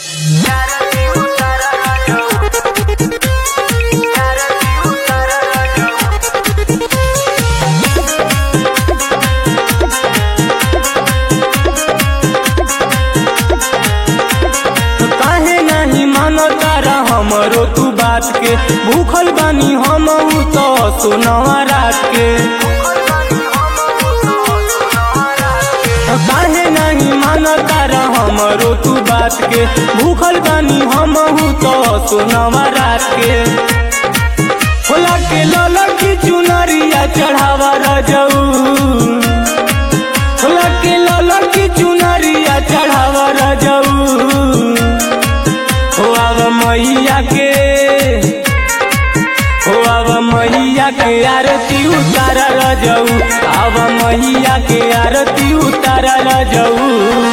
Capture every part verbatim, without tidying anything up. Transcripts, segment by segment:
हमरो तू बात के भूखल बानी हम तो सुनवा रात के काहे नहीं मानता हमरो तू बात के भूखल बानी हम तो सुनवा रात के होला के लल की चुनरिया चढ़ावा रजऊ होला के लल की चुनरिया चढ़ावा रजऊ हो आव मैया के हो आव मैया के आरती उतारा रजऊ आव मैया के आरती उतारा रजऊ।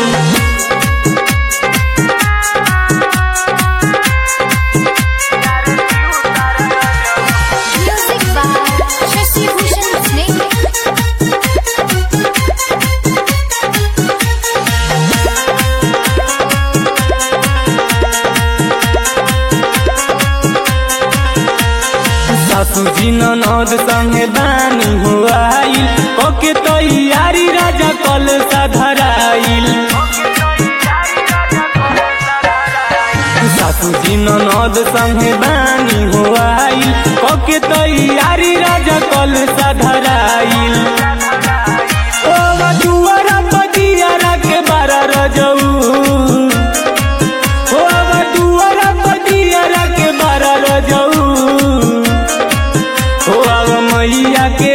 सासू जी ननद संगे बानी हो आइल ओके तैयारी राजा कल साधराइल सासू जी ननद संगे बानी हो आइल ओके तैयारी राजा कल साधराइल ओ दुआरा बदियारा के बारा रजऊ ओ दुआरा बदियारा के बारा रजऊ हो आव मैया के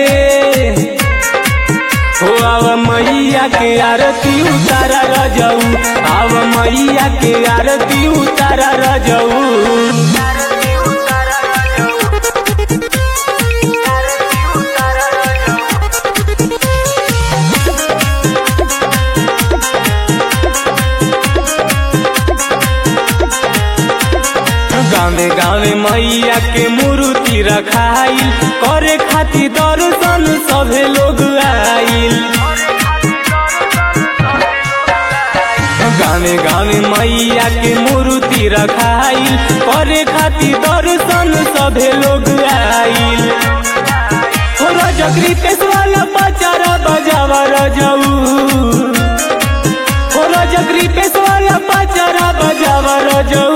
हो आव मैया के आरती उतारा रजऊ आव मैया के आरती उतारा रजऊ। गाँवे गाँवे मैया के मूर्ति रखाइल करे खातिर दर्शन सभे लोग आइल गाँवे गाँवे मैया के मूर्ति रखाइल करे खातिर दर्शन सभे लोग आइल हो रजगरी पेशवाला पचारा बजावा रजऊ हो रजगरी पेशवाला पचारा बजावा रजऊ